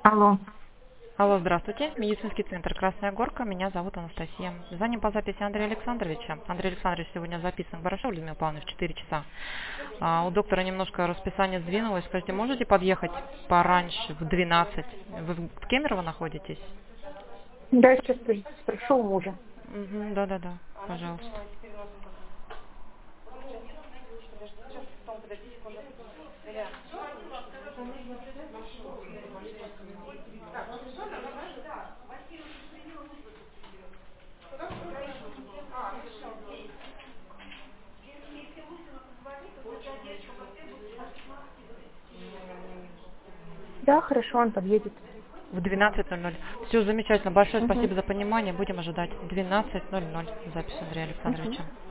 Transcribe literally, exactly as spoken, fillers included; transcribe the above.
Алло. Алло, здравствуйте. Медицинский центр «Красная Горка». Меня зовут Анастасия. Звоним по записи Андрея Александровича. Андрей Александрович сегодня записан к Барашеву Людмиле Павловне в четыре часа. А, у доктора немножко расписание сдвинулось. Скажите, можете подъехать пораньше, в двенадцать? Вы в Кемерово находитесь? Да, сейчас спрошу у мужа. Угу, да-да-да, пожалуйста. Да, хорошо, он подъедет. В двенадцать ноль ноль. Все замечательно. Большое Угу. спасибо за понимание. Будем ожидать. двенадцать ноль ноль. Запись Андрея Угу. Александровича.